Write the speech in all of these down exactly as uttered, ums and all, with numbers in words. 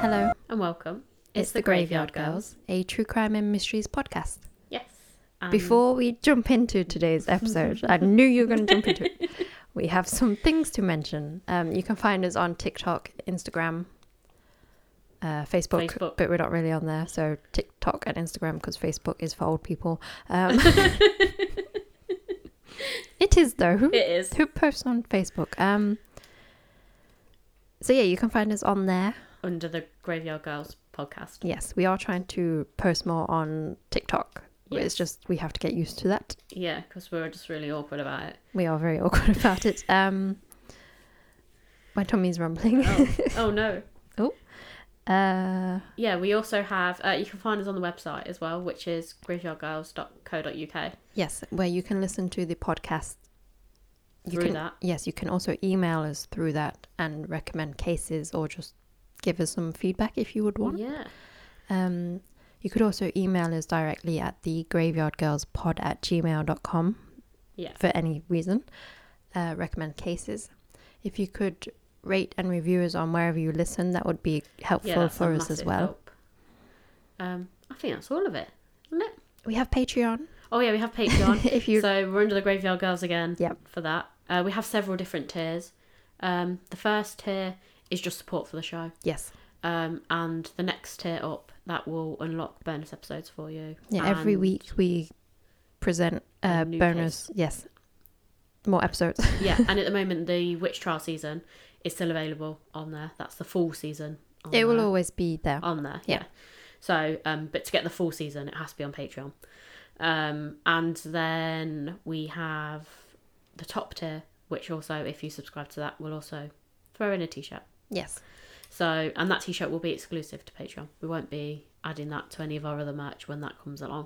Hello. And welcome. It's, it's the, the Graveyard, Graveyard Girls, a true crime and mysteries podcast. Yes. Um... Before we jump into today's episode, I knew you were going to jump into it. We have some things to mention. Um, you can find us on TikTok, Instagram, uh, Facebook, Facebook, but we're not really on there. So TikTok and Instagram, because Facebook is for old people. Um, it is, though. Who, it is. Who posts on Facebook? Um, so yeah, you can find us on there. Under the Graveyard Girls podcast. Yes, we are trying to post more on TikTok. Yes. It's just we have to get used to that. Yeah, because we're just really awkward about it. We are very awkward about it. Um, my tummy's rumbling. Oh, oh no. Oh. Uh, yeah, we also have, uh, you can find us on the website as well, which is graveyard girls dot co dot uk. Yes, where you can listen to the podcast. You through can, that. Yes, you can also email us through that and recommend cases or just give us some feedback if you would want. Yeah. Um, you could also email us directly at the graveyardgirlspod at gmail dot com. Yeah. For any reason. Uh, recommend cases. If you could rate and review us on wherever you listen, that would be helpful yeah, for us as well. Help. Um, I think that's all of it, isn't it? We have Patreon. Oh yeah, we have Patreon. if you... So we're under the Graveyard Girls again. Yep. For that. Uh, we have several different tiers. Um, the first tier is just support for the show. Yes. Um, and the next tier up, that will unlock bonus episodes for you. Yeah, every week we present uh, bonus, case. Yes, more episodes. Yeah, and at the moment the Witch Trial season is still available on there. That's the full season. On it will there. Always be there. On there, yeah. yeah. So, um, but to get the full season, it has to be on Patreon. Um, and then we have the top tier, which also, if you subscribe to that, will also throw in a t-shirt. Yes. So, and that t-shirt will be exclusive to Patreon. We won't be adding that to any of our other merch when that comes along.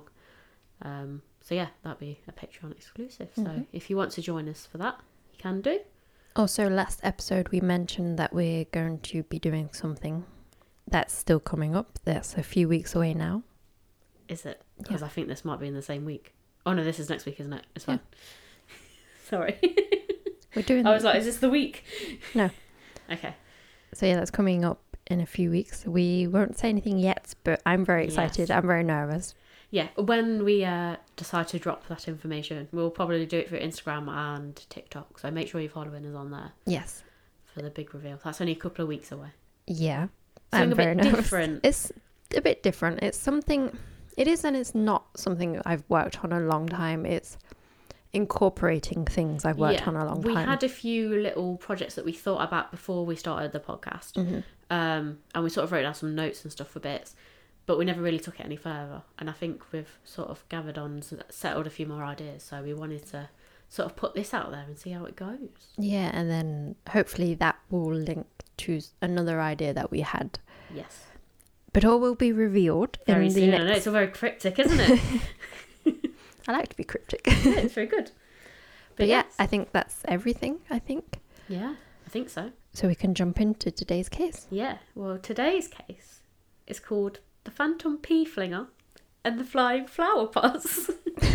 Um, so yeah, that'll be a Patreon exclusive. So mm-hmm. if you want to join us for that, you can do. Also, last episode we mentioned that we're going to be doing something that's still coming up. That's a few weeks away now. Is it? Because yeah. I think this might be in the same week. Oh no, this is next week, isn't it? It's fine. Yeah. Sorry. We're doing I was like, is this the week? No. Okay. So yeah, that's coming up in a few weeks. We won't say anything yet, but I'm very excited. Yes. I'm very nervous. Yeah, when we uh, decide to drop that information, we'll probably do it through Instagram and TikTok. So make sure you're following us on there. Yes. For the big reveal. That's only a couple of weeks away. Yeah. Something I'm a very bit nervous. different. It's a bit different. It's something... It is and it's not something I've worked on a long time. It's incorporating things I've worked yeah, on a long we time. We had a few little projects that we thought about before we started the podcast. Mm-hmm. Um, and we sort of wrote down some notes and stuff for bits, but we never really took it any further. And I think we've sort of gathered on, settled a few more ideas. So we wanted to sort of put this out there and see how it goes. Yeah, and then hopefully that will link to another idea that we had. Yes. But all will be revealed very in soon. the next... I know, it's all very cryptic, isn't it? I like to be cryptic. Yeah, it's very good. But, but yeah, yes. I think that's everything, I think. Yeah, I think so. So we can jump into today's case. Yeah, well, today's case is called The Phantom Pea Flinger and the Flying Flower Pots.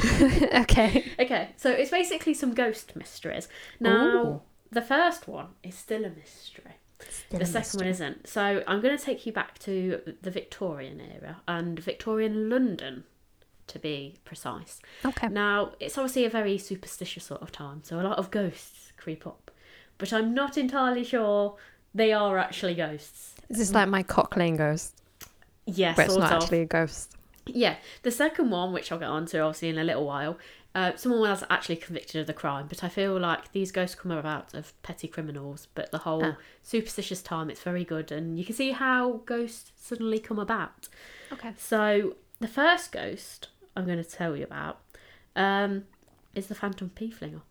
Okay. Okay, so it's basically some ghost mysteries. Now, Ooh. The first one is still a mystery. Still the a second mystery. one isn't. So I'm going to take you back to the Victorian era and Victorian London, to be precise. Okay. Now, it's obviously a very superstitious sort of time, so a lot of ghosts creep up. But I'm not entirely sure they are actually ghosts. Is this like my Cock Lane ghost? Yes, but it's sort not of. actually a ghost. Yeah. The second one, which I'll get on to obviously in a little while, uh, someone was actually convicted of the crime, but I feel like these ghosts come about of petty criminals, but the whole ah. superstitious time, it's very good, and you can see how ghosts suddenly come about. Okay. So the first ghost I'm going to tell you about um, is the Phantom Pea Flinger.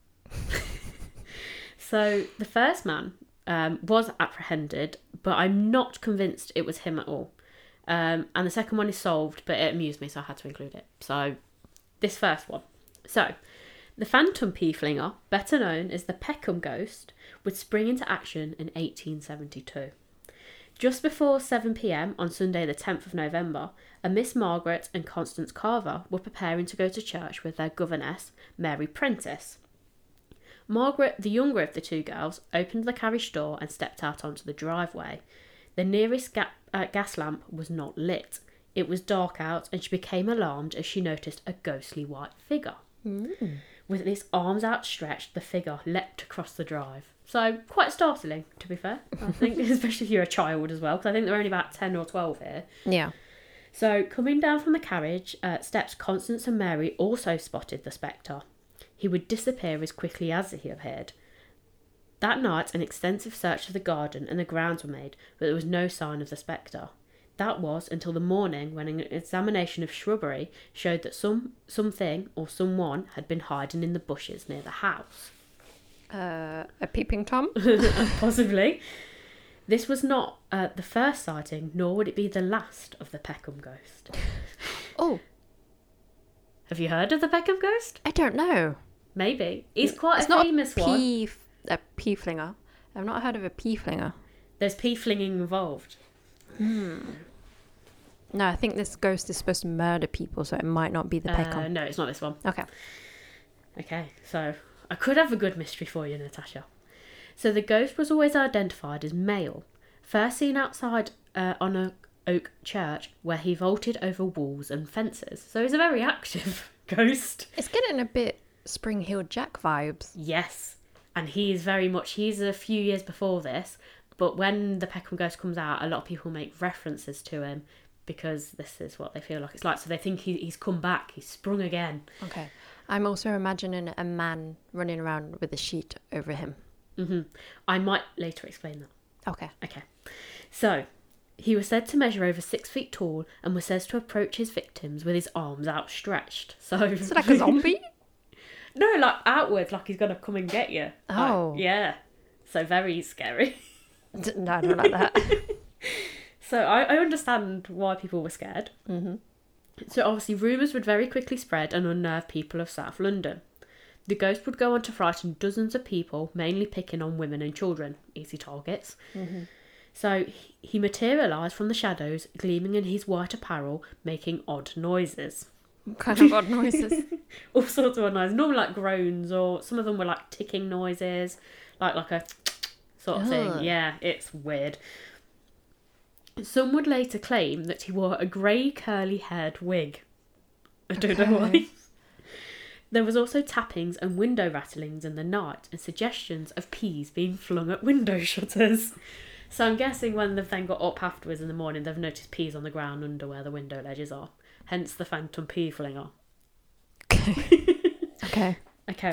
So the first man um, was apprehended, but I'm not convinced it was him at all. Um, and the second one is solved, but it amused me, so I had to include it. So this first one. So the Phantom Pea Flinger, better known as the Peckham Ghost, would spring into action in eighteen seventy-two. Just before seven p.m. on Sunday the tenth of November, a Miss Margaret and Constance Carver were preparing to go to church with their governess, Mary Prentice. Margaret, the younger of the two girls, opened the carriage door and stepped out onto the driveway. The nearest ga- uh, gas lamp was not lit. It was dark out, and she became alarmed as she noticed a ghostly white figure. Mm. With its arms outstretched, the figure leapt across the drive. So, quite startling, to be fair, I think, especially if you're a child as well, because I think they're only about ten or twelve here. Yeah. So, coming down from the carriage, uh, steps Constance and Mary also spotted the spectre. He would disappear as quickly as he appeared. That night, an extensive search of the garden and the grounds were made, but there was no sign of the spectre. That was until the morning when an examination of shrubbery showed that some something or someone had been hiding in the bushes near the house. Uh, a peeping Tom? Possibly. This was not uh, the first sighting, nor would it be the last of the Peckham ghost. Oh. Have you heard of the Peckham ghost? I don't know. Maybe. He's quite it's a not famous a one. pea, a pea flinger. I've not heard of a pea flinger. There's pea flinging involved. Hmm. No, I think this ghost is supposed to murder people, so it might not be the Peckham. Uh, no, it's not this one. Okay. Okay, so I could have a good mystery for you, Natasha. So the ghost was always identified as male. First seen outside uh, on a oak church where he vaulted over walls and fences. So he's a very active ghost. It's getting a bit Spring Hill Jack vibes. Yes, and he is very much, he's a few years before this, but when the Peckham ghost comes out, a lot of people make references to him because this is what they feel like it's like. So they think he, he's come back, he's sprung again. Okay. I'm also imagining a man running around with a sheet over him. Mm-hmm. I might later explain that. Okay. Okay. So, he was said to measure over six feet tall and was said to approach his victims with his arms outstretched. So, Is it like a zombie? No, like outwards, like he's going to come and get you. Oh. Like, yeah. So, very scary. No, I don't like that. So, I, I understand why people were scared. Mm-hmm. So, obviously, rumours would very quickly spread and unnerve people of South London. The ghost would go on to frighten dozens of people, mainly picking on women and children, easy targets. Mm-hmm. So he materialised from the shadows, gleaming in his white apparel, making odd noises. What kind of odd noises? All sorts of odd noises, normally like groans, or some of them were like ticking noises, like like a sort of thing. Ugh. Yeah, it's weird. Some would later claim that he wore a grey curly-haired wig. I don't know why. Okay. There was also tappings and window rattlings in the night and suggestions of peas being flung at window shutters. So I'm guessing when they've then got up afterwards in the morning, they've noticed peas on the ground under where the window ledges are. Hence the phantom pea flinger. Okay. Okay. Okay.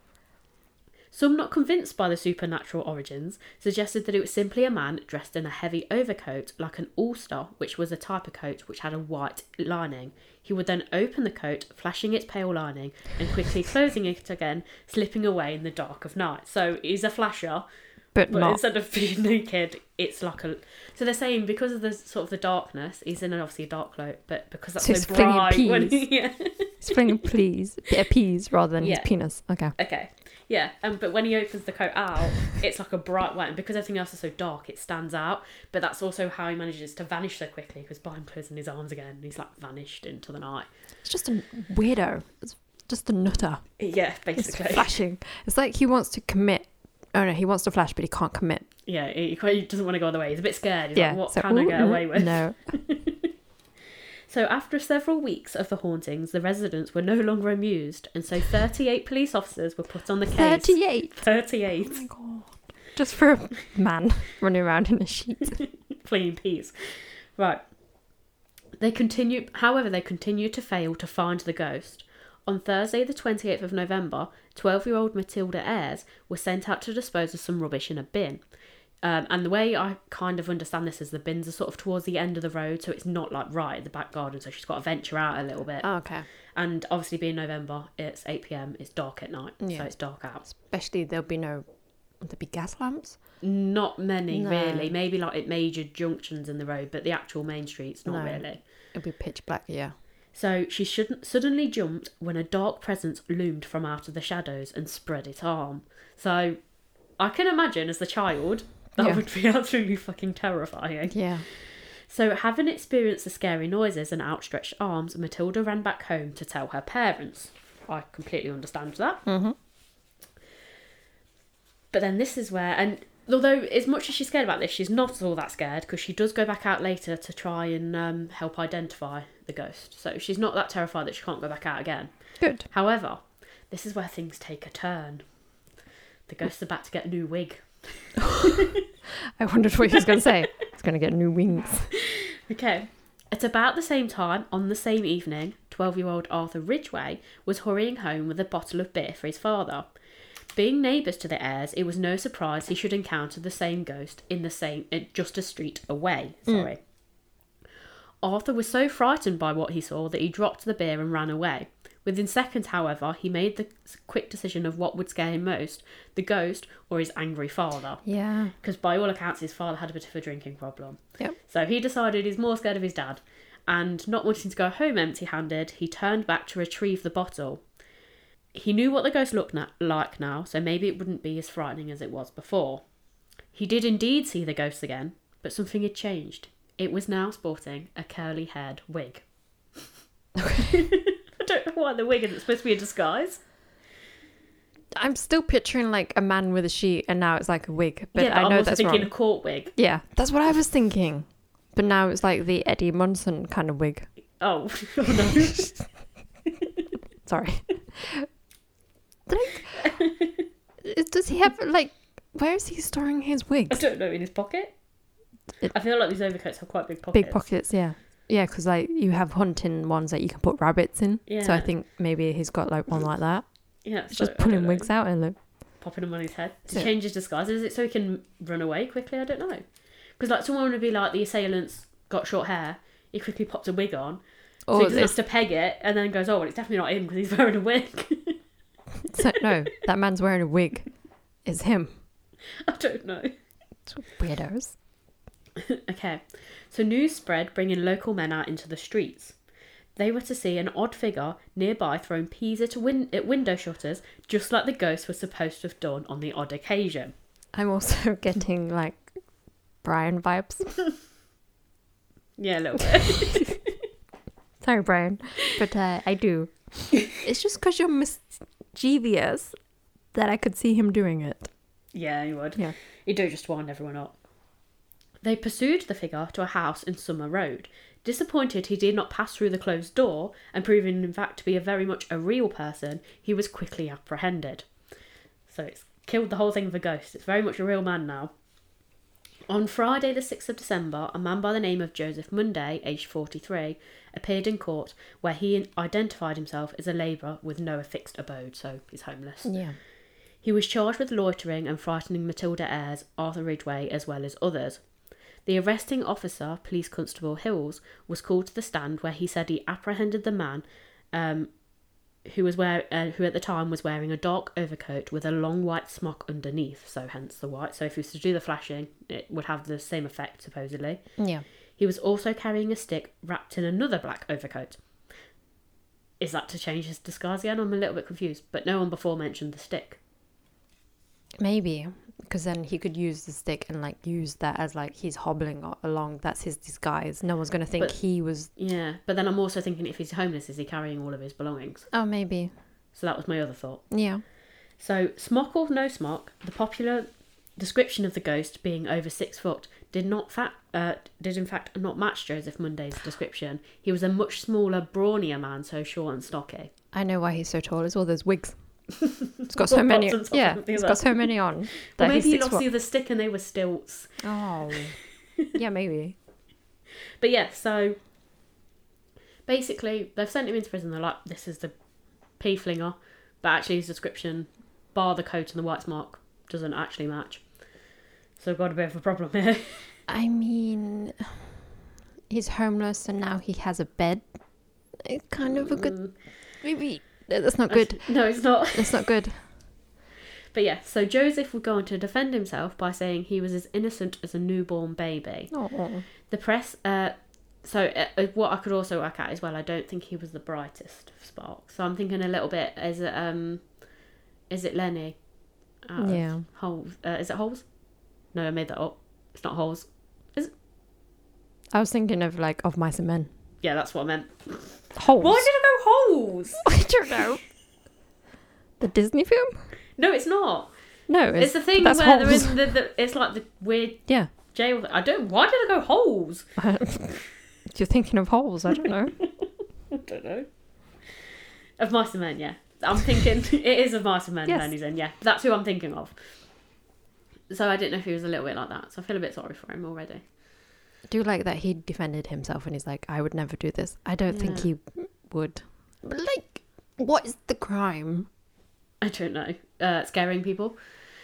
Some not convinced by the supernatural origins suggested that it was simply a man dressed in a heavy overcoat like an ulster, which was a type of coat which had a white lining. He would then open the coat, flashing its pale lining, and quickly closing it again, slipping away in the dark of night. So he's a flasher, But, but not. instead of being naked, it's like a... So they're saying because of the sort of the darkness, he's in an obviously a dark cloak, but because that's So so, he's flinging bright... When, peas. yeah. He's flinging peas, uh, peas rather than Yeah. his penis. Okay. Okay. Yeah, um, but when he opens the coat out, it's like a bright white, and because everything else is so dark, it stands out. But that's also how he manages to vanish so quickly, because by him closing his arms again, he's like vanished into the night. It's just a weirdo. It's just a nutter. Yeah, It's basically. flashing. It's like he wants to commit. Oh no, he wants to flash, but he can't commit. Yeah, he, he doesn't want to go other way. He's a bit scared. He's yeah. like, what so, can I ooh, get away with? No. So after several weeks of the hauntings, the residents were no longer amused, and so thirty-eight police officers were put on the case. thirty-eight. thirty-eight. Oh my god. Just for a man running around in a sheet. Flinging peas. Right. They continue, however, they continue to fail to find the ghost. On Thursday, the twenty-eighth of November, twelve-year-old Matilda Ayres was sent out to dispose of some rubbish in a bin. Um, and the way I kind of understand this is the bins are sort of towards the end of the road, so it's not like right at the back garden, so she's got to venture out a little bit. Oh, okay. And obviously being November, it's eight p.m, it's dark at night, Yeah. so it's dark out. Especially there'll be no... Would there be gas lamps? Not many, No. really. Maybe like at major junctions in the road, but the actual main streets, not No. really. It'll be pitch black, yeah. So she shouldn't suddenly jumped when a dark presence loomed from out of the shadows and spread its arm. So I can imagine as the child, that Yeah. would be absolutely fucking terrifying. Yeah. So having experienced the scary noises and outstretched arms, Matilda ran back home to tell her parents. I completely understand that. Mm-hmm. But then this is where, and Although, as much as she's scared about this, she's not all that scared because she does go back out later to try and um, help identify the ghost. So she's not that terrified that she can't go back out again. Good. However, this is where things take a turn. The ghost's about to get a new wig. I wondered what he was going to say. It's going to get new wings. Okay. At about the same time, on the same evening, twelve-year-old Arthur Ridgway was hurrying home with a bottle of beer for his father. Being neighbours to the heirs, it was no surprise he should encounter the same ghost in the same, uh, just a street away. Sorry. Mm. Arthur was so frightened by what he saw that he dropped the beer and ran away. Within seconds, however, he made the quick decision of what would scare him most, the ghost or his angry father. Yeah. Because by all accounts, his father had a bit of a drinking problem. Yep. So he decided he's more scared of his dad. And not wanting to go home empty-handed, he turned back to retrieve the bottle. He knew what the ghost looked na- like now, so maybe it wouldn't be as frightening as it was before. He did indeed see the ghost again, but something had changed. It was now sporting a curly-haired wig. I don't know why the wig isn't supposed to be a disguise. I'm still picturing like a man with a sheet, and now it's like a wig. But yeah, but I know I'm also that's thinking wrong. a court wig. Yeah, that's what I was thinking. But now it's like the Eddie Munson kind of wig. Oh, oh no. Sorry. Like, does he have like? Where is he storing his I wigs? don't know, in his pocket? It, I feel like these overcoats have quite big pockets. Big pockets, yeah. Yeah, because like you have hunting ones that you can put rabbits in. Yeah. So I think maybe he's got like one like that. Yeah, It's so, just pulling wigs out and look. Popping them on his head to So- change his disguise. Is it so he can run away quickly? I don't know. Because like someone would be like, the assailants got short hair. He quickly pops a wig on, so Or he just has it's, to peg it, and then goes, "Oh, well, it's definitely not him because he's wearing a wig." so, no, that man's wearing a wig. It's him. I don't know. It's weirdos. Okay, so news spread, bringing local men out into the streets. They were to see an odd figure nearby throwing peas at, a win- at window shutters, just like the ghost was supposed to have done on the odd occasion. I'm also getting like Brian vibes. Yeah, a little bit. Sorry, Brian, but uh, I do. It's just because you're mischievous that I could see him doing it. Yeah, he would. Yeah. He'd do just to wind everyone up. They pursued the figure to a house in Summer Road. Disappointed he did not pass through the closed door, and proving in fact to be a very much a real person, he was quickly apprehended. So it's killed the whole thing of a ghost. It's very much a real man now. On Friday the sixth of December, a man by the name of Joseph Munday, aged forty-three, appeared in court where he identified himself as a labourer with no fixed abode, so he's homeless. Yeah. He was charged with loitering and frightening Matilda Ayres, Arthur Ridgway, as well as others. The arresting officer, Police Constable Hills, was called to the stand where he said he apprehended the man um, who was wear- uh, who at the time was wearing a dark overcoat with a long white smock underneath, so hence the white. So if he was to do the flashing, it would have the same effect, supposedly. Yeah. He was also carrying a stick wrapped in another black overcoat. Is that to change his disguise again? I'm a little bit confused, but no one before mentioned the stick. Maybe, because then he could use the stick and like use that as like he's hobbling a- along. That's his disguise. No one's going to think But- he was. Yeah, but then I'm also thinking if he's homeless, is he carrying all of his belongings? Oh, maybe. So that was my other thought. Yeah. So, smock or no smock, the popular description of the ghost being over six foot did not fa- uh, did in fact not match Joseph Munday's description. He was a much smaller, brawnier man, so short and stocky. I know why he's so tall. It's all those wigs. He's got so One many. pops on top Yeah, of the he's other. got so many on. Or That maybe he's he six lost foot. the other stick and they were stilts. Oh. Yeah, maybe. But yeah, so basically they've sent him into prison. They're like, this is the pea flinger, but actually his description, bar the coat and the white smock, doesn't actually match. So we've got a bit of a problem here. I mean, he's homeless and now he has a bed. It's kind of a good. Mm. Maybe that's not good. No, it's not. That's not good. But yeah, so Joseph would go on to defend himself by saying he was as innocent as a newborn baby. Oh. The press, uh, so uh, what I could also work out as well, I don't think he was the brightest of sparks. So I'm thinking a little bit, is it, um, is it Lenny? Out of Yeah. Holes. Uh, is it Holes? No, I made that up. It's not Holes. I was thinking of like Of Mice and Men. Yeah, that's what I meant. Holes. Why did I go Holes? I don't know. The Disney film? No, it's not. No, It's, it's, the thing that's where there holes. is the, the it's like the weird Yeah. jail. I don't. Why did I go holes? You're thinking of holes. I don't know. I don't know. Of Mice and Men, yeah. I'm thinking it is of Mice and Men. Yes. Then he's in, yeah. That's who I'm thinking of. So I didn't know if he was a little bit like that. So I feel a bit sorry for him already. I do like that he defended himself and he's like, I would never do this. I don't think Yeah. he would. But like, what is the crime? I don't know. Uh, scaring people.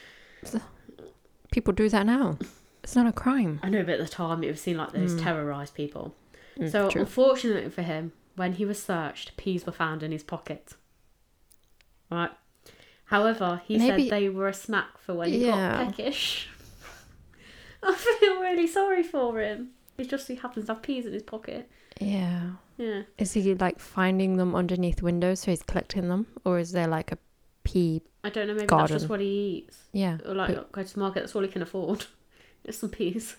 People do that now. It's not a crime. I know, but at the time it was seen like those Mm. terrorised people. Mm, So true. unfortunately for him, when he was searched, peas were found in his pocket. Right. However, he Maybe- said they were a snack for when he Yeah. got peckish. I feel really sorry for him. He just he happens to have peas in his pocket. Yeah. Yeah. Is he like finding them underneath windows so he's collecting them? Or is there like a pea? I don't know, maybe Garden. that's just what he eats. Yeah. Or like but- go to the market, that's all he can afford. Just some peas.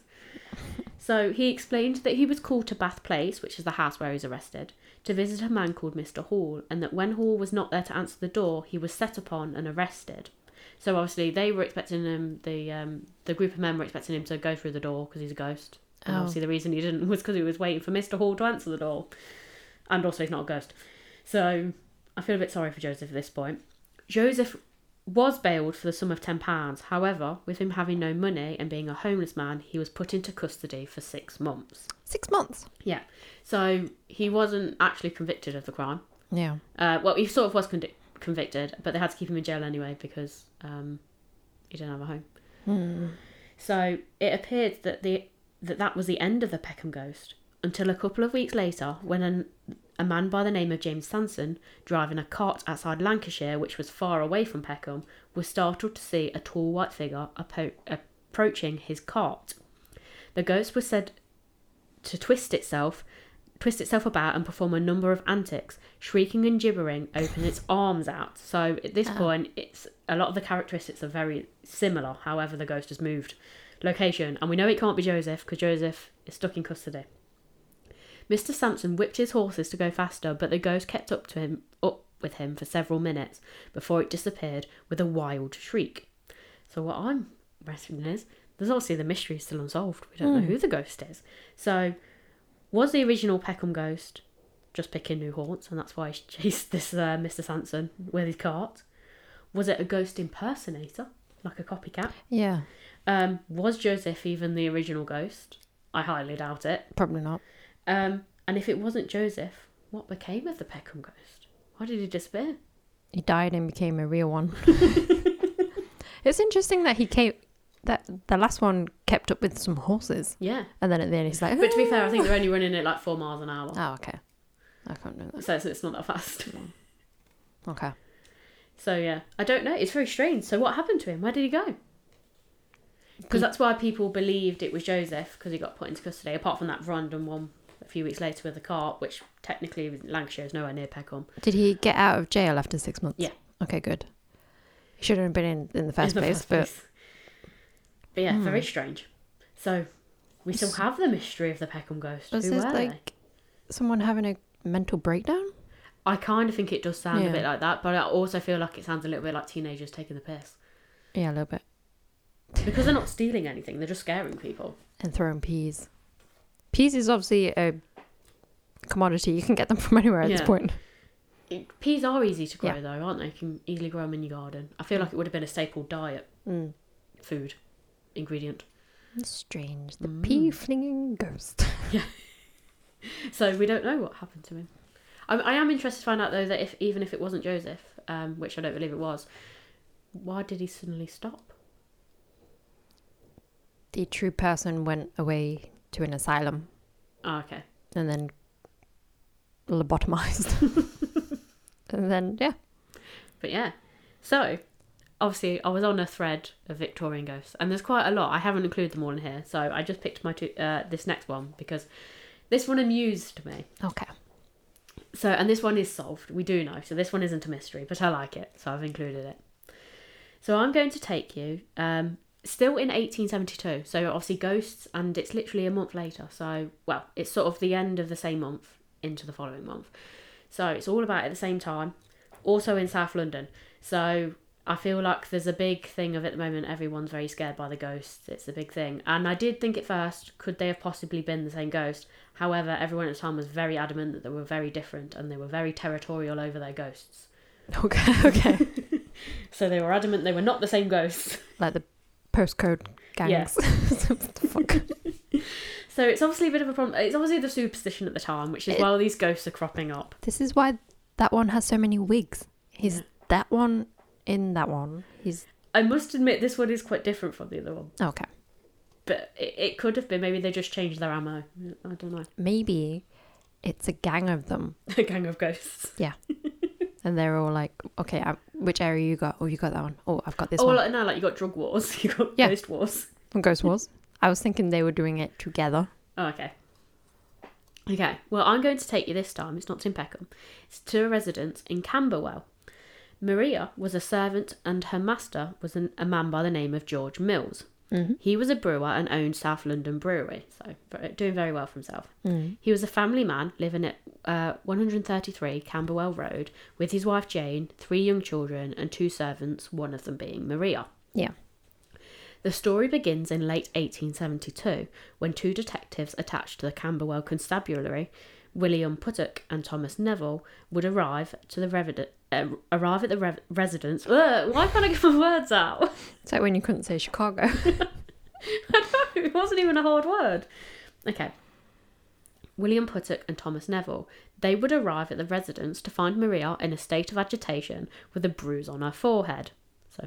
So he explained that he was called to Bath Place, which is the house where he was arrested, to visit a man called Mister Hall, and that when Hall was not there to answer the door, he was set upon and arrested. So obviously they were expecting him, the um, the group of men were expecting him to go through the door because he's a ghost. And Oh. obviously the reason he didn't was because he was waiting for Mister Hall to answer the door. And also he's not a ghost. So I feel a bit sorry for Joseph at this point. Joseph was bailed for the sum of ten pounds. However, with him having no money and being a homeless man, he was put into custody for six months. Six months. Yeah. So he wasn't actually convicted of the crime. Yeah. Uh, well, he sort of was con- convicted, but they had to keep him in jail anyway because um, he didn't have a home. Hmm. So it appeared that the that that was the end of the Peckham ghost until a couple of weeks later, when an, a man by the name of James Sanson, driving a cart outside Lancashire, which was far away from Peckham, was startled to see a tall white figure appo- approaching his cart. The ghost was said to twist itself, twist itself about and perform a number of antics, shrieking and gibbering, open its arms out. So at this Oh. point, it's a lot of the characteristics are very similar. However, the ghost has moved location, and we know it can't be Joseph because Joseph is stuck in custody. Mister Sampson whipped his horses to go faster, but the ghost kept up to him, up with him for several minutes before it disappeared with a wild shriek. So what I'm wrestling is, there's obviously the mystery is still unsolved. We don't know Mm. who the ghost is. So, was the original Peckham ghost just picking new haunts, and that's why he chased this uh, Mister Sanson with his cart? Was it a ghost impersonator, like a copycat? Yeah. Um, was Joseph even the original ghost? I highly doubt it. Probably not. Um, and if it wasn't Joseph, what became of the Peckham ghost? Why did he disappear? He died and became a real one. It's interesting that he came. That the last one kept up with some horses, Yeah. and then at the end he's like. But to be fair, I think they're only running at like four miles an hour. Oh, okay. I can't know that. So it's, it's not that fast. Okay. So yeah, I don't know. It's very strange. So what happened to him? Where did he go? Because that's why people believed it was Joseph, because he got put into custody. Apart from that random one a few weeks later with the cart, which technically Lancashire is nowhere near Peckham. Did he get out of jail after six months? Yeah. Okay, good. He shouldn't have been in in the first In the place, first but place. But yeah, Hmm. very strange. So we still have the mystery of the Peckham ghost. was Who this were they? like someone having a mental breakdown? I kind of think it does sound a Yeah. bit like that, but I also feel like it sounds a little bit like teenagers taking the piss. Yeah, a little bit. Because they're not stealing anything, they're just scaring people. And throwing peas. Peas is obviously a commodity. You can get them from anywhere at this Yeah. point. It, peas are easy to grow Yeah. though, aren't they? You can easily grow them in your garden. I feel like it would have been a staple diet Mm. food ingredient. Strange. The Mm. pea flinging ghost. So we don't know what happened to him. I, I am interested to find out though that if even if it wasn't Joseph, um, which I don't believe it was, why did he suddenly stop? The true person went away to an asylum Oh, okay. and then lobotomized. And then, yeah. But yeah, so obviously I was on a thread of Victorian ghosts, and there's quite a lot. I haven't included them all in here, so I just picked my two, uh, this next one because this one amused me. Okay. So, and this one is solved. We do know. So this one isn't a mystery, but I like it, so I've included it. So I'm going to take you, um, still in eighteen seventy-two. So obviously ghosts, and it's literally a month later. So, well, it's sort of the end of the same month into the following month. So it's all about at the same time. Also in South London. So I feel like there's a big thing of at the moment, everyone's very scared by the ghosts. It's a big thing. And I did think at first, could they have possibly been the same ghost? However, everyone at the time was very adamant that they were very different and they were very territorial over their ghosts. Okay, okay. So they were adamant they were not the same ghosts. Like the postcode gangs. Yes. What the fuck? So it's obviously a bit of a problem. It's obviously the superstition at the time, which is It- why all these ghosts are cropping up. This is why that one has so many wigs. He's Yeah. that one in that one. He's I must admit, this one is quite different from the other one. okay. But it, it could have been. Maybe they just changed their ammo. I don't know. Maybe it's a gang of them, A gang of ghosts. and they're all like, "Okay, I, which area you got? Oh, you got that one. Oh, I've got this Oh, one." like, no, like you got drug wars. You got Yeah. ghost wars. From Ghost Wars. I was thinking they were doing it together. Oh, okay. Okay, well, I'm going to take you this time. It's not in Peckham. It's to a residence in Camberwell. Maria was a servant and her master was an, a man by the name of George Mills. Mm-hmm. He was a brewer and owned South London Brewery, so very- doing very well for himself. Mm. He was a family man living at uh, one thirty-three Camberwell Road with his wife Jane, three young children and two servants, one of them being Maria. Yeah. The story begins in late eighteen seventy-two when two detectives attached to the Camberwell Constabulary, William Puttock and Thomas Neville, would arrive to the revid- uh, arrive at the re- residence. Ugh, why can't I get my words out? It's like when you couldn't say Chicago. I know, it wasn't even a hard word. Okay. William Puttock and Thomas Neville. They would arrive at the residence to find Maria in a state of agitation with a bruise on her forehead. So,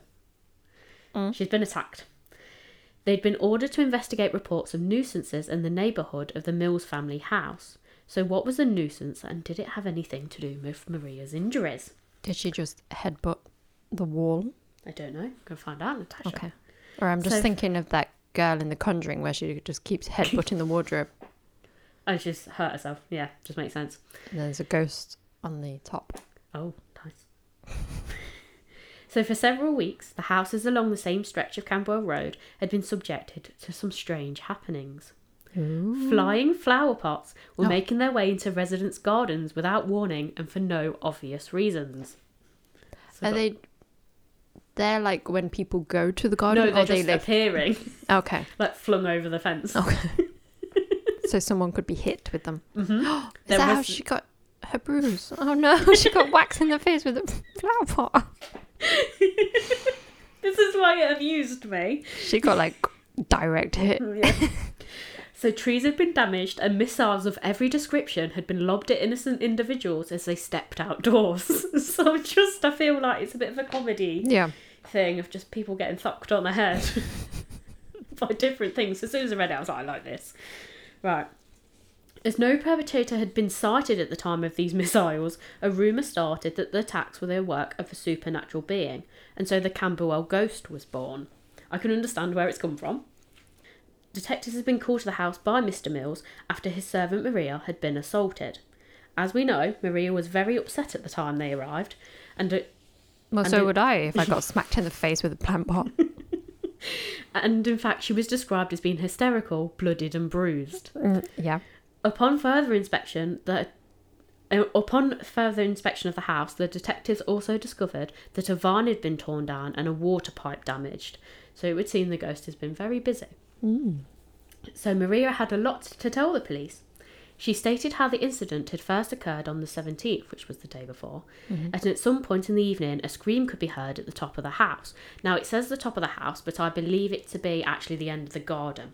Mm. she's been attacked. They'd been ordered to investigate reports of nuisances in the neighbourhood of the Mills family house. So what was a nuisance and did it have anything to do with Maria's injuries? Did she just headbutt the wall? I don't know. I'm going to find out, Natasha. Okay. Or I'm just So- thinking of that girl in The Conjuring where she just keeps headbutting the wardrobe. Oh, she's hurt herself. Yeah, just makes sense. And there's a ghost on the top. Oh, nice. So for several weeks, the houses along the same stretch of Camberwell Road had been subjected to some strange happenings. Ooh. Flying flower pots were Oh. making their way into residents' gardens without warning and for no obvious reasons. So Are got- they... They're like when people go to the No, garden? they're or they just live... appearing, Okay. like flung over the fence. Okay. So someone could be hit with them. Mm-hmm. Is There that how was- she got her bruise? Oh no, she got whacked in the face with a flower pot. This is why it amused me. She got like direct hit. Yeah. So trees had been damaged and missiles of every description had been lobbed at innocent individuals as they stepped outdoors. So just, I feel like it's a bit of a comedy Yeah. thing of just people getting thucked on the head by different things. As soon as I read it, I was like, I like this. Right. As no perpetrator had been sighted at the time of these missiles, a rumour started that the attacks were the work of a supernatural being, and so the Camberwell ghost was born. I can understand where it's come from. Detectives had been called to the house by Mister Mills after his servant Maria had been assaulted. As we know, Maria was very upset at the time they arrived, and it, Well, And so it- would I if I got smacked in the face with a plant pot. and in fact she was described as being hysterical, blooded and bruised. Mm, yeah. Upon further inspection, the uh, upon further inspection of the house, the detectives also discovered that a vine had been torn down and a water pipe damaged. So it would seem the ghost has been very busy. Mm. So Maria had a lot to tell the police. She stated how the incident had first occurred on the seventeenth, which was the day before, Mm-hmm. and at some point in the evening a scream could be heard at the top of the house. Now it says the top of the house, but I believe it to be actually the end of the garden.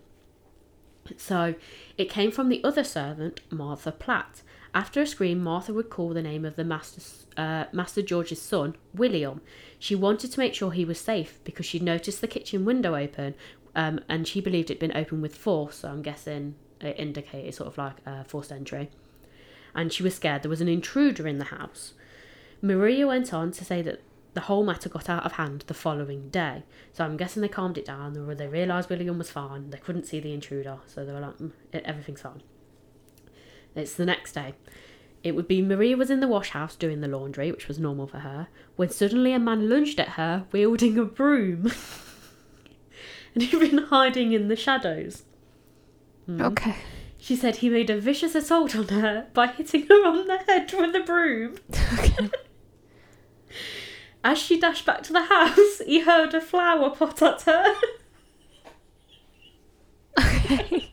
So it came from the other servant, Martha Platt. After a scream, Martha would call the name of the master, uh, Master George's son, William. She wanted to make sure he was safe because she'd noticed the kitchen window open, um, and she believed it'd been opened with force, so I'm guessing it indicated sort of like uh, forced entry. And she was scared there was an intruder in the house. Maria went on to say that the whole matter got out of hand the following day. So I'm guessing they calmed it down. They, they realised William was fine. They couldn't see the intruder. So they were like, mm, everything's fine. It's the next day. It would be Maria was in the wash house doing the laundry, which was normal for her, when suddenly a man lunged at her wielding a broom. And he'd been hiding in the shadows. Mm. Okay. She said he made a vicious assault on her by hitting her on the head with a broom. Okay. As she dashed back to the house, he hurled a flower pot at her. Okay.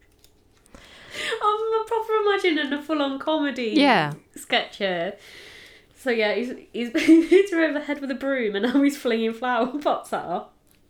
I'm proper imagining a full-on comedy Yeah. sketch here. So yeah, he's he's hit her over the head with a broom, and now he's flinging flower pots at her.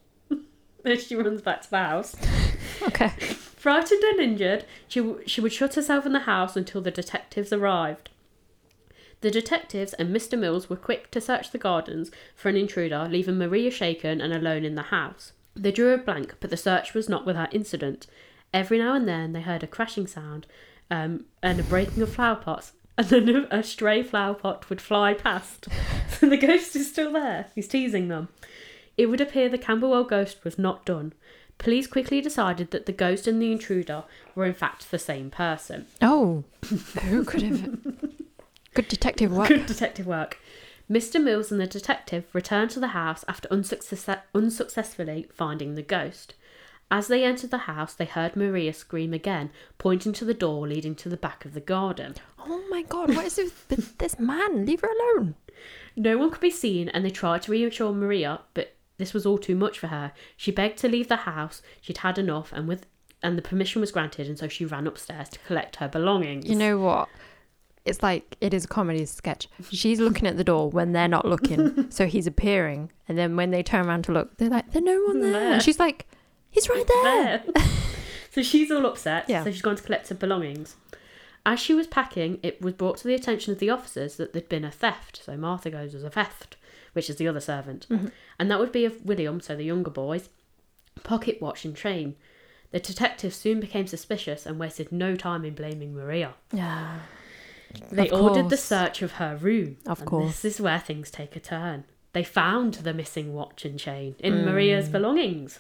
Then she runs back to the house. Okay. Frightened and injured, she w- she would shut herself in the house until the detectives arrived. The detectives and Mister Mills were quick to search the gardens for an intruder, leaving Maria shaken and alone in the house. They drew a blank, but the search was not without incident. Every now and then they heard a crashing sound um, and a breaking of flower pots, and then a, a stray flower pot would fly past. So the ghost is still there. He's teasing them. It would appear the Camberwell ghost was not done. Police quickly decided that the ghost and the intruder were in fact the same person. Oh, who could have... Good detective work. Good detective work. Mister Mills and the detective returned to the house after unsuccess- unsuccessfully finding the ghost. As they entered the house, they heard Maria scream again, pointing to the door leading to the back of the garden. Oh my god, what is it with this man? Leave her alone. No one could be seen, and they tried to reassure Maria, but this was all too much for her. She begged to leave the house. She'd had enough, and with and the permission was granted, and so she ran upstairs to collect her belongings. You know what? It's like, it is a comedy sketch. She's looking at the door when they're not looking. So he's appearing. And then when they turn around to look, they're like, there's no one there. There. And she's like, he's right there. there. So she's all upset. Yeah. So she's gone to collect her belongings. As she was packing, it was brought to the attention of the officers that there'd been a theft. So Martha goes as a theft, which is the other servant. Mm-hmm. And that would be of William, so the younger boy's, pocket watch and chain. The detectives soon became suspicious and wasted no time in blaming Maria. Yeah. They Of ordered the course. search of her room. Of and course. This is where things take a turn. They found the missing watch and chain in Mm. Maria's belongings.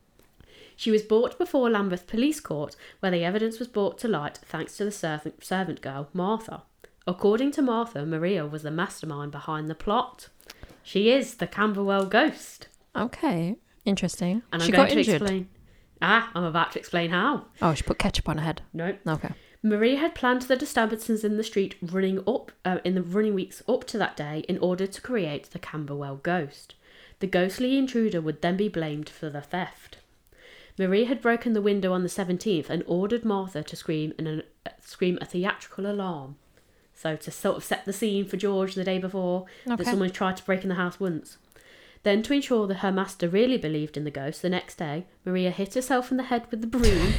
She was brought before Lambeth Police Court, where the evidence was brought to light thanks to the servant, servant girl, Martha. According to Martha, Maria was the mastermind behind the plot. She is the Camberwell ghost. Okay. Interesting. And I'm she going got to injured. explain... Ah, I'm about to explain how. Oh, she put ketchup on her head. Nope. Okay. Maria had planned the disturbances in the street running up uh, in the running weeks up to that day in order to create the Camberwell ghost. The ghostly intruder would then be blamed for the theft. Maria had broken the window on the seventeenth and ordered Martha to scream an, uh, scream a theatrical alarm. So to sort of set the scene for George the day before Okay. that someone tried to break in the house once. Then, to ensure that her master really believed in the ghost, the next day, Maria hit herself in the head with the broom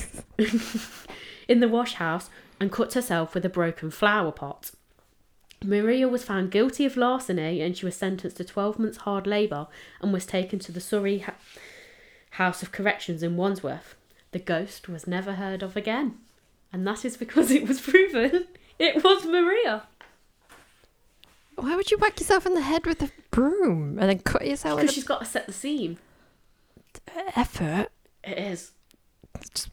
in the wash house and cut herself with a broken flower pot. Maria was found guilty of larceny and she was sentenced to twelve months hard labour and was taken to the Surrey ha- House of Corrections in Wandsworth. The ghost was never heard of again. And that is because it was proven it was Maria. Why would you whack yourself in the head with a broom and then cut yourself with Because she's got to set the scene. a... effort? It is. Just-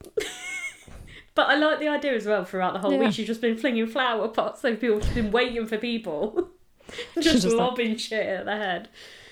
But I like the idea as well throughout the whole Yeah. week. She's just been flinging flower pots so people have been waiting for people. She's just just like- lobbing shit at their head.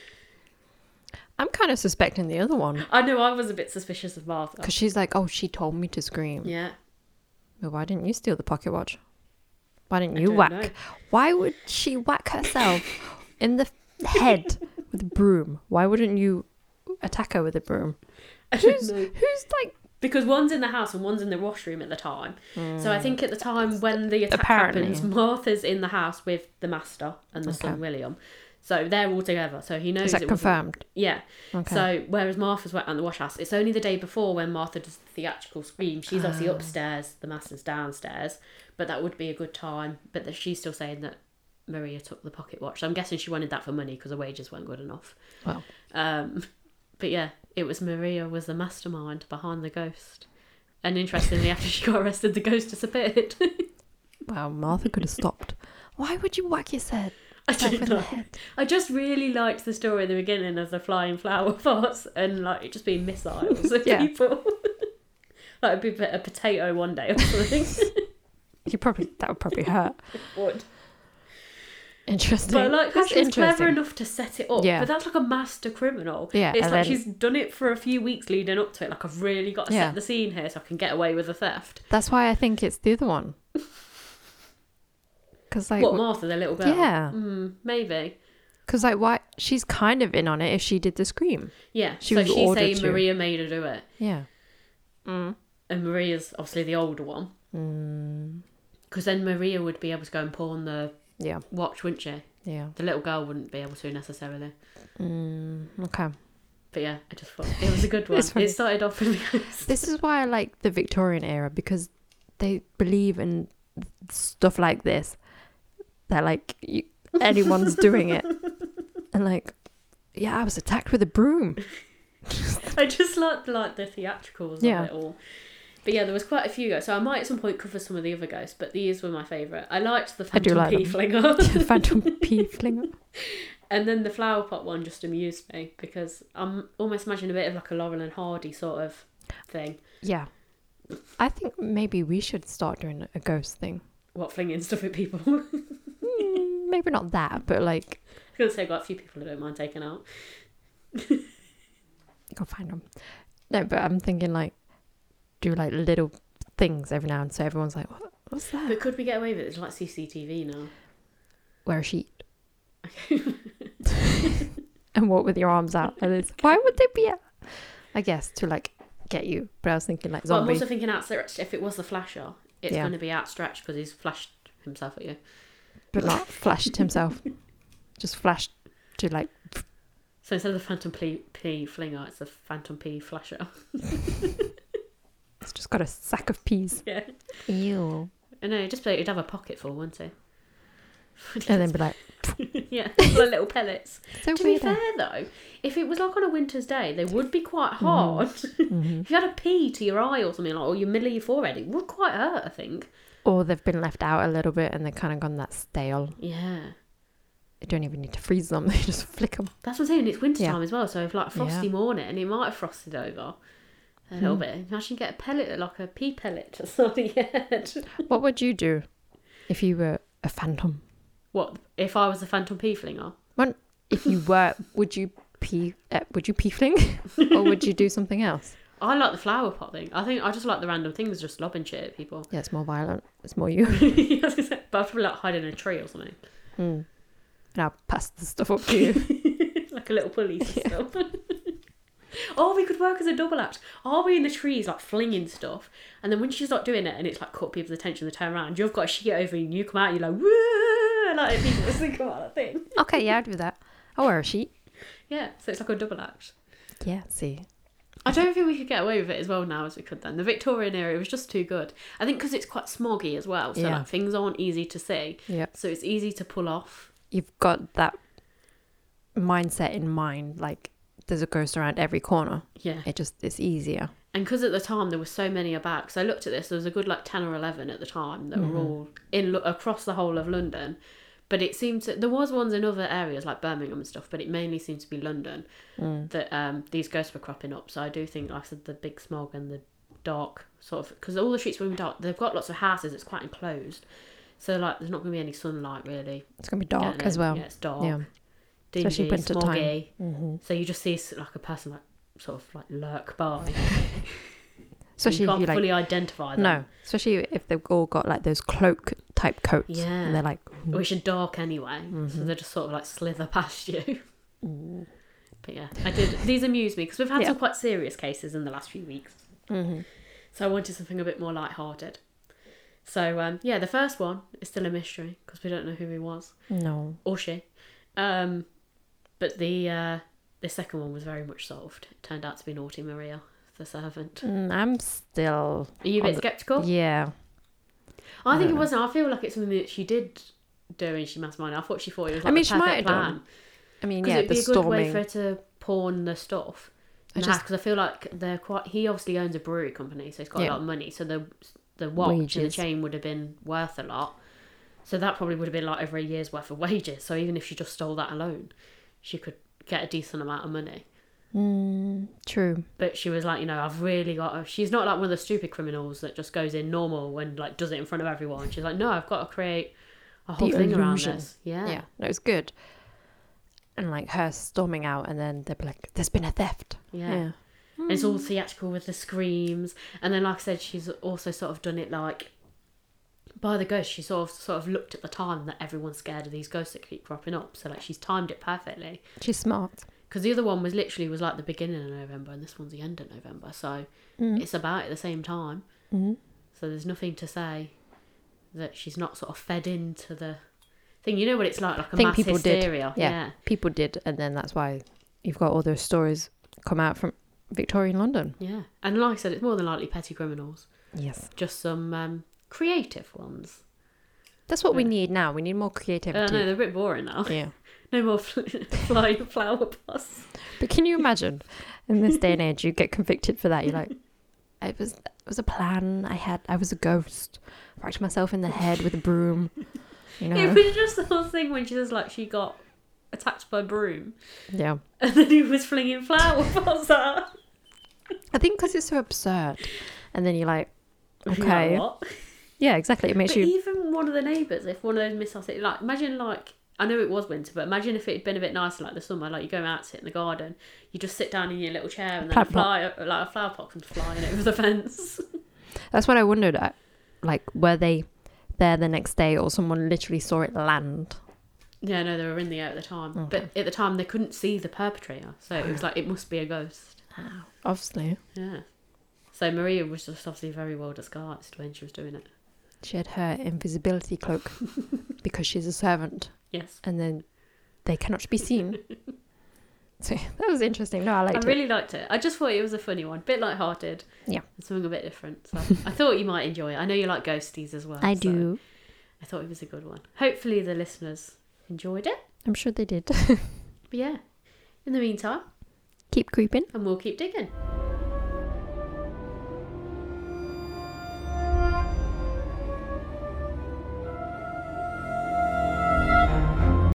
I'm kind of suspecting the other one. I know I was a bit suspicious of Martha. Because she's like, oh, she told me to scream. Yeah. Well, why didn't you steal the pocket watch? Why didn't I you don't whack? know. Why would she whack herself in the head with a broom? Why wouldn't you attack her with a broom? I don't Who's, know. who's like... Because one's in the house and one's in the washroom at the time. So I think at the time when the attack Apparently. happens, Martha's in the house with the master and the son Okay. William. So they're all together. So he knows Is that it wasn't- confirmed? Yeah. Okay. So whereas Martha's wet on the wash house, it's only the day before when Martha does the theatrical scream. She's obviously Ah. upstairs, the master's downstairs, but that would be a good time. But that she's still saying that Maria took the pocket watch. So I'm guessing she wanted that for money because her wages weren't good enough. Well, Um, but yeah, it was Maria was the mastermind behind the ghost. And interestingly, after she got arrested, the ghost disappeared. wow, Martha could have stopped. Why would you whack your head? I yourself don't in the know. head? I just really liked the story at the beginning of the flying flower pots and like it just being missiles of Yeah. people. Like it'd be a potato one day or something. You probably that would probably hurt. It would. Interesting. But I like how That's she was clever interesting. enough to set it up. Yeah. But that's like a master criminal. Yeah, It's and like then- she's done it for a few weeks leading up to it. Like I've really got to Yeah. set the scene here so I can get away with the theft. That's why I think it's the other one. Because like, What, Martha, the little girl? yeah, Mm, maybe. Because like, why? She's kind of in on it if she did the scream. Yeah. She so was she's ordered saying to. Maria made her do it. Yeah. Mm. And Maria's obviously the older one. Mm. Because then Maria would be able to go and pawn the Yeah. watch, wouldn't she? Yeah. The little girl wouldn't be able to necessarily. Mm. Okay. But yeah, I just thought it was a good one. It's funny. It started off with This is why I like the Victorian era, because they believe in stuff like this. That like you, anyone's doing it, and like, yeah, I was attacked with a broom. I just like like the theatricals Yeah. of it all. But yeah, there was quite a few ghosts. So I might at some point cover some of the other ghosts, but these were my favourite. I liked the I do Phantom like Pea them. Flinger. The Phantom Pea Flinger. And then the flower pot one just amused me because I'm almost imagining a bit of like a Laurel and Hardy sort of thing. Yeah, I think maybe we should start doing a ghost thing. What, flinging stuff at people? Mm, maybe not that, but like, I was going to say, I've got a few people I don't mind taking out. go find them. No, but I'm thinking like, do like little things every now and so everyone's like, what, what's that? But could we get away with it? It's like C C T V now. Wear a sheet. And walk with your arms out. And it's, why would they be? Out? I guess to like get you. But I was thinking like Well, I'm zombie. also thinking outstretched. If it was the flasher, it's Yeah. going to be outstretched because he's flashed himself at you. But not flashed himself. Just flashed to like. So instead of the Phantom Pea, pea Flinger, it's the Phantom Pea Flasher. It's just got a sack of peas. Yeah. Ew. I know, just he'd have a pocket full, wouldn't he? And then be like, Yeah, full of little pellets. so To be weird. fair though, if it was like on a winter's day, they would be quite hard. Mm-hmm. If you had a pea to your eye or something like, or your middle of your forehead, it would quite hurt, I think. Or they've been left out a little bit and they've kind of gone that stale. Yeah. You don't even need to freeze them. They just flick them. That's what I'm saying, it's winter Yeah. time as well, so if like a frosty Yeah. morning and it might have frosted over a little Hmm. bit. Imagine get a pellet, like a pea pellet to sort of your head. What would you do if you were a phantom? What, if I was a Phantom Pea Flinger? When, if you were, would you pee? Uh, would you pee fling, or would you do something else? I like the flower pot thing. I think I just like the random things, just lobbing shit at people. Yeah, it's more violent. It's more you. I was gonna say, but I'd probably like hide in a tree or something. Mm. And I'll pass the stuff up to you. Like a little pulley system. Or we could work as a double act. Are we in the trees like flinging stuff, and then when she's not doing it and it's like caught people's attention, they turn around, you've got a sheet over you and you come out, you're like woo, like people just think about that thing. Okay, yeah, I'll do that. I'll wear a sheet. Yeah, so it's like a double act. Yeah, see. I don't think we could get away with it as well now as we could then. The Victorian era was just too good. I think because it's quite smoggy as well, so Yeah. like things aren't easy to see. Yeah. So it's easy to pull off. You've got that mindset in mind, like there's a ghost around every corner. Yeah. It just, it's easier. And because at the time there were so many about, because I looked at this, there was a good like ten or eleven at the time that Mm-hmm. were all in across the whole of London. But it seemed to, there was ones in other areas like Birmingham and stuff, but it mainly seemed to be London Mm. that um, these ghosts were cropping up. So I do think, like I said, the big smog and the dark sort of, because all the streets were in dark, they've got lots of houses, it's quite enclosed. So like there's not going to be any sunlight really. It's going to be dark getting as in. well. Yeah, it's dark. Yeah. Dingy, Especially winter time. smoggy. Mm-hmm. So you just see like a person like sort of like lurk by. Especially you can't if you like, fully identify them. no, especially if they've all got like those cloak type coats. Yeah. And they're like, Which are dark anyway, Mm-hmm. so they just sort of like slither past you. But yeah, I did. These amuse me because we've had Yeah. some quite serious cases in the last few weeks. mm-hmm. So I wanted something a bit more light-hearted. So um, yeah, the first one is still a mystery because we don't know who he was No. or she. Um, but the uh, the second one was very much solved. It turned out to be Naughty Maria, the servant. Mm, I'm still. Are you a on bit the- sceptical? Yeah. I think don't it know. wasn't. I feel like it's something that she did do and she masterminded. I thought she thought it was I like mean, the she perfect might have plan. done. I mean, Because yeah, it'd the be a good way storming. for her to pawn the stuff. I I just- because I feel like they're quite. He obviously owns a brewery company, so he's got Yeah. a lot of money. So the the watch and the Wages. chain would have been worth a lot. So that probably would have been like over a year's worth of wages. So even if she just stole that alone, she could get a decent amount of money. Mm, true. But she was like, you know, I've really got. A, she's not like one of the stupid criminals that just goes in normal and like does it in front of everyone. She's like, no, I've got to create a whole The thing around illusion. this. Yeah. Yeah. No, it's good. And like her storming out, and then they'd be like, "There's been a theft." Yeah. Yeah. And it's all theatrical with the screams. And then, like I said, she's also sort of done it like by the ghost, she sort of sort of looked at the time that everyone's scared of these ghosts that keep cropping up. So like she's timed it perfectly. She's smart. Because the other one was literally was like the beginning of November, and this one's the end of November. So Mm. it's about at the same time. Mm. So there's nothing to say that she's not sort of fed into the thing. You know what it's like, like a I think mass people hysteria. did. Yeah, yeah. people did, and then that's why you've got all those stories come out from Victorian London. Yeah. And like I said, it's more than likely petty criminals. Yes. Just some um, creative ones. That's what we Yeah. need now. We need more Uh, creativity. no, they're a bit boring now. Yeah. No more fl- flying flower pots. But can you imagine in this day and age you get convicted for that? You're like, it was it was a plan. I had I was a ghost. Whacked myself in the head with a broom. You know. It was just the whole thing when she was like she got attacked by a broom Yeah. and then he was flinging flower pots at her. I think because it's so absurd, and then you're like, You're like, okay, what? yeah, exactly. It makes But you. even one of the neighbours, if one of those missiles hit, like imagine like I know it was winter, but imagine if it had been a bit nicer like the summer, like you go out sit in the garden, you just sit down in your little chair and then a Plant pot. fly like a flower pot comes flying over the fence. That's what I wondered. uh, Like, were they there the next day, or someone literally saw it land? Yeah, no, they were in the air at the time, Okay. but at the time they couldn't see the perpetrator, so it was like it must be a ghost. Obviously, Yeah. So Maria was just obviously very well disguised when she was doing it. she had her invisibility cloak because she's a servant, Yes. and then they cannot be seen. So that was interesting. No, I liked I it. really liked it. I just thought it was a funny one, bit light-hearted. Yeah. And something a bit different. So I thought you might enjoy it. I know you like ghosties as well. I so do. I thought it was a good one. Hopefully the listeners enjoyed it. I'm sure they did. But yeah, in the meantime, Keep creeping. and we'll keep digging.